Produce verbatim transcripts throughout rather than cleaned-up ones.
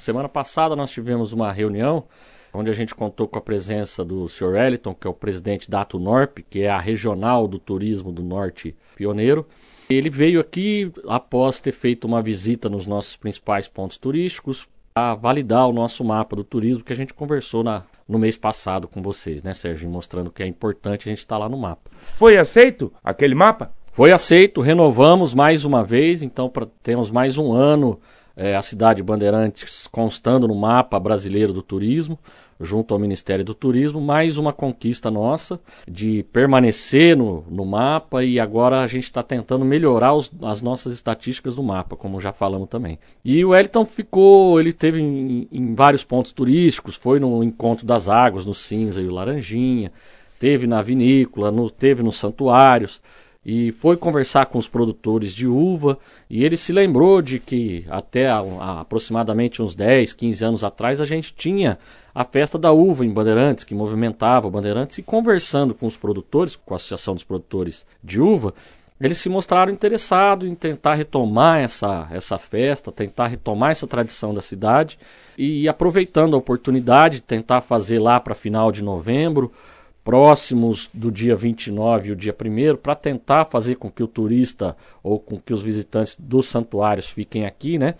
semana passada nós tivemos uma reunião onde a gente contou com a presença do senhor Wellington, que é o presidente da Atunorp, que é a regional do turismo do Norte Pioneiro. Ele veio aqui após ter feito uma visita nos nossos principais pontos turísticos a validar o nosso mapa do turismo que a gente conversou na, no mês passado com vocês, né, Sérgio? Mostrando que é importante a gente estar lá no mapa. Foi aceito aquele mapa? Foi aceito, renovamos mais uma vez, então pra, temos mais um ano é, a cidade de Bandeirantes constando no mapa brasileiro do turismo, junto ao Ministério do Turismo, mais uma conquista nossa de permanecer no, no mapa, e agora a gente está tentando melhorar os, as nossas estatísticas do mapa, como já falamos também. E o Wellington ficou, ele teve em, em vários pontos turísticos, foi no Encontro das Águas, no Cinza e o Laranjinha, teve na vinícola, no, teve nos santuários, e foi conversar com os produtores de uva, e ele se lembrou de que até a, a, aproximadamente uns dez, quinze anos atrás a gente tinha a festa da uva em Bandeirantes, que movimentava Bandeirantes, e conversando com os produtores, com a Associação dos Produtores de Uva, eles se mostraram interessados em tentar retomar essa, essa festa, tentar retomar essa tradição da cidade, e aproveitando a oportunidade de tentar fazer lá para final de novembro, próximos do dia vinte e nove e o dia primeiro, para tentar fazer com que o turista ou com que os visitantes dos santuários fiquem aqui, né?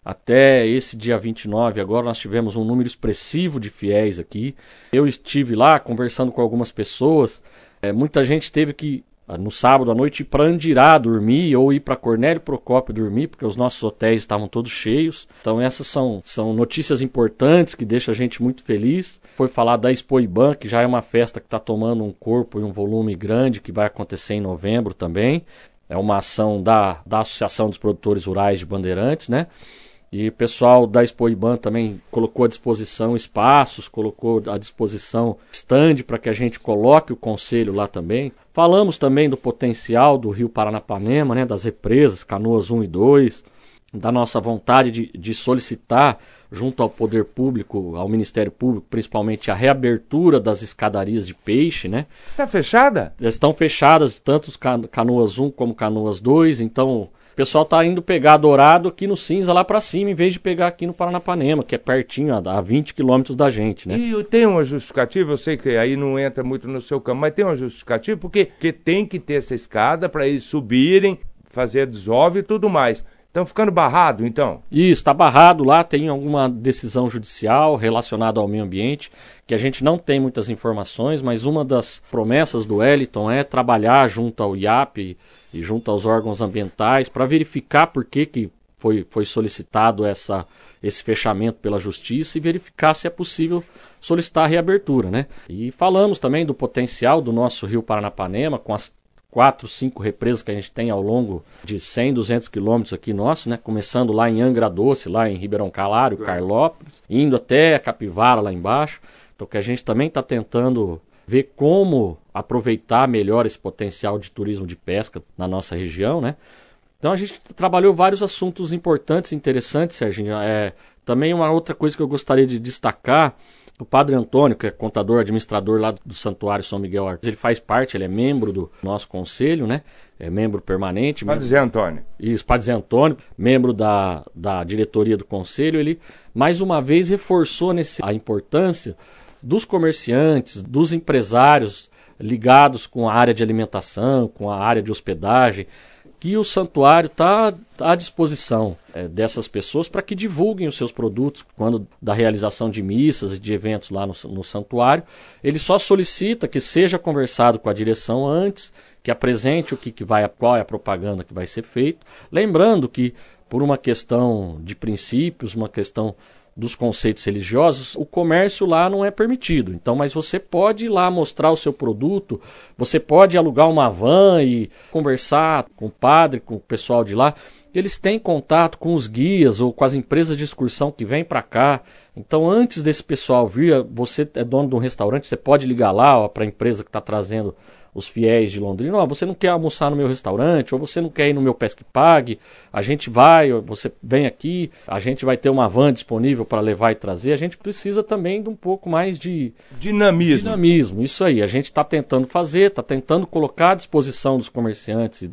Até esse dia vinte e nove agora nós tivemos um número expressivo de fiéis aqui. Eu estive lá conversando com algumas pessoas, é, muita gente teve que no sábado à noite ir para Andirá dormir ou ir para Cornélio Procópio dormir, porque os nossos hotéis estavam todos cheios. Então essas são, são notícias importantes que deixam a gente muito feliz. Foi falar da Expoiban, que já é uma festa que está tomando um corpo e um volume grande, que vai acontecer em novembro também. É uma ação da, da Associação dos Produtores Rurais de Bandeirantes, né? E o pessoal da Expoiban também colocou à disposição espaços, colocou à disposição stand para que a gente coloque o conselho lá também. Falamos também do potencial do Rio Paranapanema, né, das represas, Canoas um e dois, da nossa vontade de, de solicitar junto ao poder público, ao Ministério Público, principalmente a reabertura das escadarias de peixe, né? Está fechada? Estão fechadas, tanto Canoas um como Canoas dois, então o pessoal está indo pegar Dourado aqui no Cinza lá para cima, em vez de pegar aqui no Paranapanema, que é pertinho, a vinte quilômetros da gente, né? E tem uma justificativa, eu sei que aí não entra muito no seu campo, mas tem uma justificativa porque, porque tem que ter essa escada para eles subirem, fazer a desove e tudo mais. Estão ficando barrado, então? Isso, está barrado lá, tem alguma decisão judicial relacionada ao meio ambiente, que a gente não tem muitas informações, mas uma das promessas do Wellington é trabalhar junto ao I A P e junto aos órgãos ambientais para verificar por que, que foi, foi solicitado essa, esse fechamento pela justiça e verificar se é possível solicitar a reabertura, né? E falamos também do potencial do nosso Rio Paranapanema, com as quatro, cinco represas que a gente tem ao longo de cem, duzentos quilômetros aqui nosso, né? Começando lá em Angra Doce, lá em Ribeirão Calário, Carlópolis, indo até a Capivara lá embaixo. Então que a gente também está tentando ver como aproveitar melhor esse potencial de turismo de pesca na nossa região, né? Então a gente trabalhou vários assuntos importantes e interessantes, Serginho. É, também uma outra coisa que eu gostaria de destacar, o Padre Antônio, que é contador, administrador lá do Santuário São Miguel Arcanjo, ele faz parte, ele é membro do nosso conselho, né? É membro permanente. Padre Zé Antônio. Isso, Padre Zé Antônio, membro da, da diretoria do conselho. Ele, mais uma vez, reforçou nesse, a importância dos comerciantes, dos empresários ligados com a área de alimentação, com a área de hospedagem, que o santuário está à disposição é, dessas pessoas para que divulguem os seus produtos quando da realização de missas e de eventos lá no, no santuário. Ele só solicita que seja conversado com a direção antes, que apresente o que, que vai, qual é a propaganda que vai ser feita. Lembrando que, por uma questão de princípios, uma questão dos conceitos religiosos, o comércio lá não é permitido. Então, mas você pode ir lá mostrar o seu produto, você pode alugar uma van e conversar com o padre, com o pessoal de lá. Eles têm contato com os guias ou com as empresas de excursão que vêm para cá. Então, antes desse pessoal vir, você é dono de um restaurante, você pode ligar lá para a empresa que está trazendo os fiéis de Londrina. Oh, você não quer almoçar no meu restaurante, ou você não quer ir no meu Pesque Pague, a gente vai, você vem aqui, a gente vai ter uma van disponível para levar e trazer. A gente precisa também de um pouco mais de dinamismo. Dinamismo, isso aí. A gente está tentando fazer, está tentando colocar à disposição dos comerciantes e da,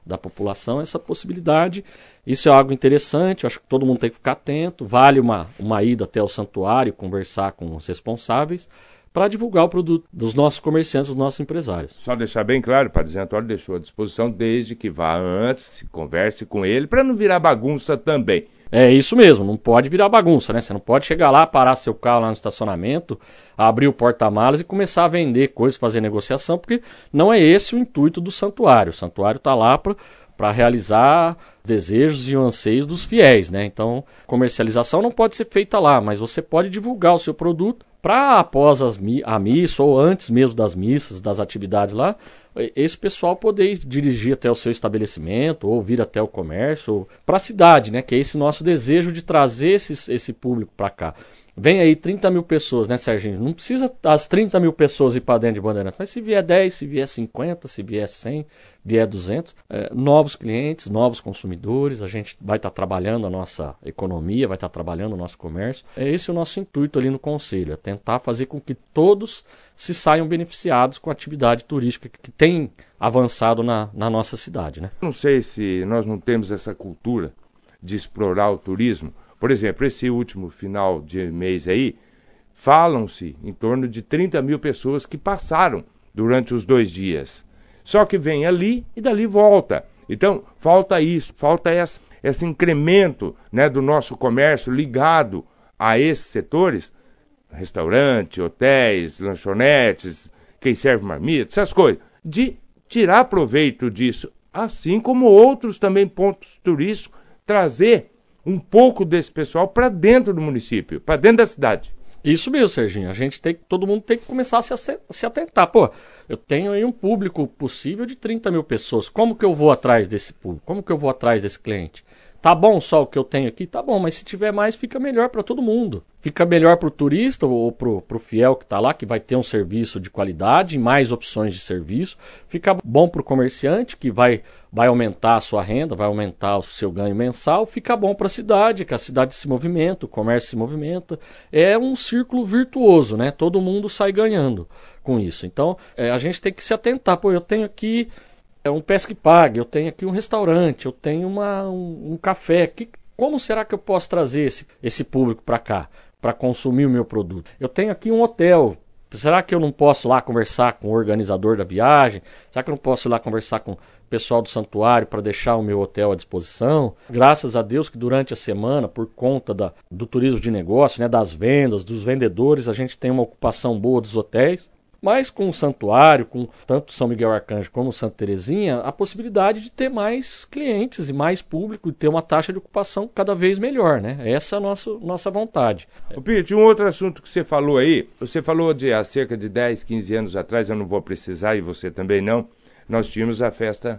da população essa possibilidade. Isso é algo interessante, eu acho que todo mundo tem que ficar atento, vale uma, uma ida até o santuário, conversar com os responsáveis, para divulgar o produto dos nossos comerciantes, dos nossos empresários. Só deixar bem claro, o Padre Zé Antônio deixou à disposição, desde que vá antes, se converse com ele, para não virar bagunça também. É isso mesmo, não pode virar bagunça, né? Você não pode chegar lá, parar seu carro lá no estacionamento, abrir o porta-malas e começar a vender coisas, fazer negociação, porque não é esse o intuito do santuário. O santuário está lá para realizar desejos e anseios dos fiéis, né? Então, comercialização não pode ser feita lá, mas você pode divulgar o seu produto para após as, a missa ou antes mesmo das missas, das atividades lá, esse pessoal poder dirigir até o seu estabelecimento ou vir até o comércio, para a cidade, né? Que é esse nosso desejo de trazer esse, esse público para cá. Vem aí trinta mil pessoas, né, Serginho? Não precisa as trinta mil pessoas ir para dentro de Bandeirantes, mas se vier dez, se vier cinquenta, se vier cem, vier duzentos, é, novos clientes, novos consumidores, a gente vai estar tá trabalhando a nossa economia, vai estar tá trabalhando o nosso comércio. É esse o nosso intuito ali no Conselho, é tentar fazer com que todos se saiam beneficiados com a atividade turística que tem avançado na, na nossa cidade, né? Não sei se nós não temos essa cultura de explorar o turismo. Por exemplo, esse último final de mês aí, falam-se em torno de trinta mil pessoas que passaram durante os dois dias. Só que vem ali e dali volta. Então, falta isso, falta essa, esse incremento, né, do nosso comércio ligado a esses setores, restaurante, hotéis, lanchonetes, quem serve marmita, essas coisas, de tirar proveito disso, assim como outros também pontos turísticos, trazer um pouco desse pessoal para dentro do município, para dentro da cidade. Isso mesmo, Serginho. A gente tem, todo mundo tem que começar a se, a se atentar. Pô, eu tenho aí um público possível de trinta mil pessoas. Como que eu vou atrás desse público? Como que eu vou atrás desse cliente? Tá bom só o que eu tenho aqui? Tá bom, mas se tiver mais, fica melhor para todo mundo. Fica melhor para o turista ou para o fiel que está lá, que vai ter um serviço de qualidade, mais opções de serviço. Fica bom para o comerciante, que vai, vai aumentar a sua renda, vai aumentar o seu ganho mensal. Fica bom para a cidade, que a cidade se movimenta, o comércio se movimenta. É um círculo virtuoso, né? Todo mundo sai ganhando com isso. Então, é, a gente tem que se atentar. Pô, eu tenho aqui é um pesque pague, eu tenho aqui um restaurante, eu tenho uma, um, um café. Que, como será que eu posso trazer esse, esse público para cá, para consumir o meu produto? Eu tenho aqui um hotel. Será que eu não posso lá conversar com o organizador da viagem? Será que eu não posso ir lá conversar com o pessoal do santuário para deixar o meu hotel à disposição? Graças a Deus que durante a semana, por conta da, do turismo de negócio, né, das vendas, dos vendedores, a gente tem uma ocupação boa dos hotéis. Mas com o santuário, com tanto São Miguel Arcanjo como Santa Terezinha, a possibilidade de ter mais clientes e mais público e ter uma taxa de ocupação cada vez melhor, né? Essa é a nossa, nossa vontade. Ô, Pete, um outro assunto que você falou aí, você falou de há cerca de dez, quinze anos atrás, eu não vou precisar e você também não, nós tínhamos a festa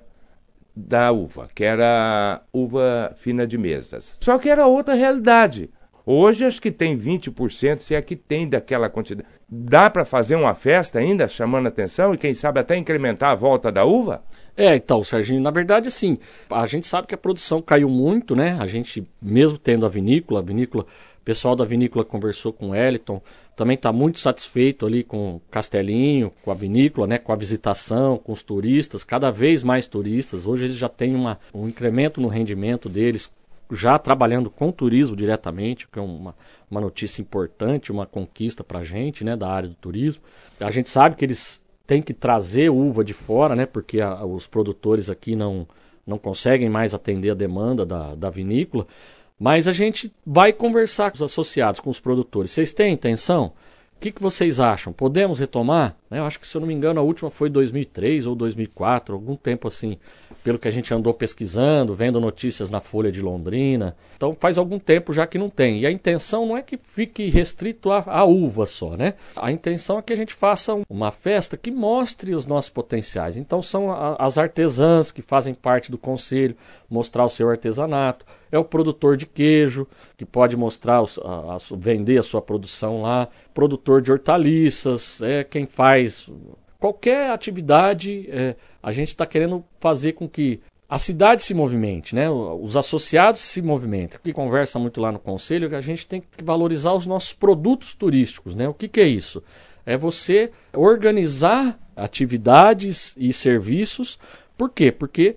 da uva, que era uva fina de mesas. Só que era outra realidade. Hoje acho que tem vinte por cento, se é que tem daquela quantidade. Dá para fazer uma festa ainda, chamando a atenção, e quem sabe até incrementar a volta da uva? É, então, Serginho, na verdade, assim, a gente sabe que a produção caiu muito, né? A gente, mesmo tendo a vinícola, a vinícola, o pessoal da vinícola conversou com o Wellington, também está muito satisfeito ali com o Castelinho, com a vinícola, né? Com a visitação, com os turistas, cada vez mais turistas. Hoje eles já têm uma, um incremento no rendimento deles, já trabalhando com turismo diretamente, que é uma, uma notícia importante, uma conquista para a gente, né, da área do turismo. A gente sabe que eles têm que trazer uva de fora, né, porque a, os produtores aqui não, não conseguem mais atender a demanda da, da vinícola, mas a gente vai conversar com os associados, com os produtores. Vocês têm intenção? O que, que vocês acham? Podemos retomar? Eu acho que, se eu não me engano, a última foi dois mil e três ou dois mil e quatro, algum tempo assim, pelo que a gente andou pesquisando, vendo notícias na Folha de Londrina. Então faz algum tempo já que não tem. E a intenção não é que fique restrito à, à uva só, né? A intenção é que a gente faça uma festa que mostre os nossos potenciais. Então são a, as artesãs que fazem parte do conselho, mostrar o seu artesanato. É o produtor de queijo, que pode mostrar, a, a, vender a sua produção lá. Produtor de hortaliças, é quem faz qualquer atividade. É, a gente está querendo fazer com que a cidade se movimente, né? Os associados se movimentem. O que conversa muito lá no conselho é que a gente tem que valorizar os nossos produtos turísticos, né? O que, que é isso? É você organizar atividades e serviços. Por quê? Porque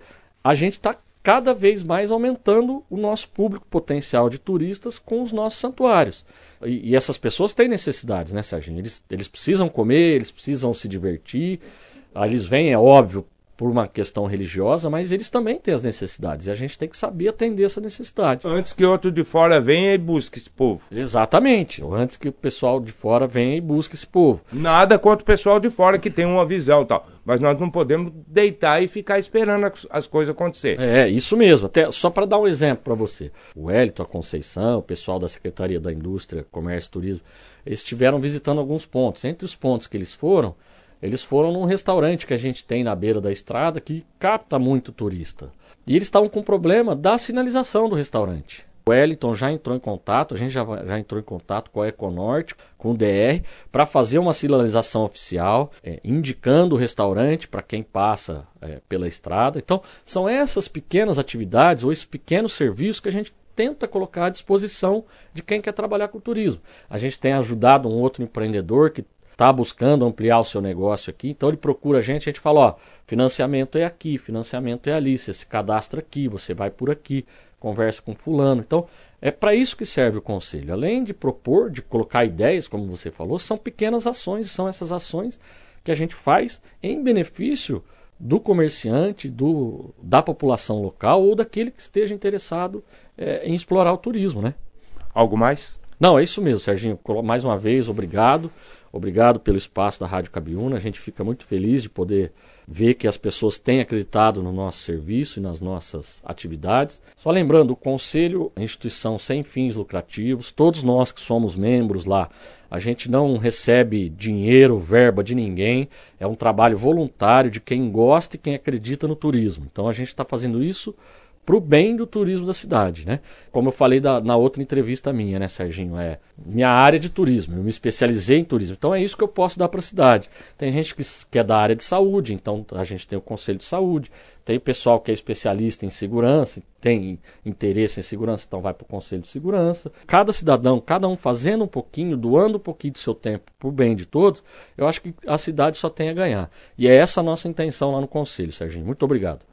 a gente está cada vez mais aumentando o nosso público potencial de turistas com os nossos santuários. E, e essas pessoas têm necessidades, né, Serginho? Eles, eles precisam comer, eles precisam se divertir. Aí eles vêm, é óbvio, por uma questão religiosa, mas eles também têm as necessidades. E a gente tem que saber atender essa necessidade. Antes que outro de fora venha e busque esse povo. Exatamente. Antes que o pessoal de fora venha e busque esse povo. Nada contra o pessoal de fora que tem uma visão e tal. Mas nós não podemos deitar e ficar esperando as, as coisas acontecer. É, isso mesmo. Até, só para dar um exemplo para você. O Wellington, a Conceição, o pessoal da Secretaria da Indústria, Comércio e Turismo, eles estiveram visitando alguns pontos. Entre os pontos que eles foram, eles foram num restaurante que a gente tem na beira da estrada que capta muito turista. E eles estavam com problema da sinalização do restaurante. O Wellington já entrou em contato, a gente já, já entrou em contato com a Econorte, com o D R, para fazer uma sinalização oficial, é, indicando o restaurante para quem passa é, pela estrada. Então, são essas pequenas atividades ou esse pequeno serviço que a gente tenta colocar à disposição de quem quer trabalhar com turismo. A gente tem ajudado um outro empreendedor que está buscando ampliar o seu negócio aqui, então ele procura a gente, a gente fala, ó, financiamento é aqui, financiamento é ali, você se cadastra aqui, você vai por aqui, conversa com fulano. Então, é para isso que serve o conselho. Além de propor, de colocar ideias, como você falou, são pequenas ações, são essas ações que a gente faz em benefício do comerciante, do, da população local ou daquele que esteja interessado é, em explorar o turismo, né? Algo mais? Não, é isso mesmo, Serginho. Mais uma vez, obrigado. Obrigado pelo espaço da Rádio Cabiúna. A gente fica muito feliz de poder ver que as pessoas têm acreditado no nosso serviço e nas nossas atividades. Só lembrando, o Conselho é uma instituição sem fins lucrativos. Todos nós que somos membros lá, a gente não recebe dinheiro, verba de ninguém. É um trabalho voluntário de quem gosta e quem acredita no turismo. Então a gente está fazendo isso para o bem do turismo da cidade, né? Como eu falei da, na outra entrevista minha, né, Serginho? É minha área de turismo, eu me especializei em turismo. Então é isso que eu posso dar para a cidade. Tem gente que, que é da área de saúde, então a gente tem o Conselho de Saúde. Tem pessoal que é especialista em segurança, tem interesse em segurança, então vai para o Conselho de Segurança. Cada cidadão, cada um fazendo um pouquinho, doando um pouquinho do seu tempo para o bem de todos, eu acho que a cidade só tem a ganhar. E é essa a nossa intenção lá no Conselho, Serginho. Muito obrigado.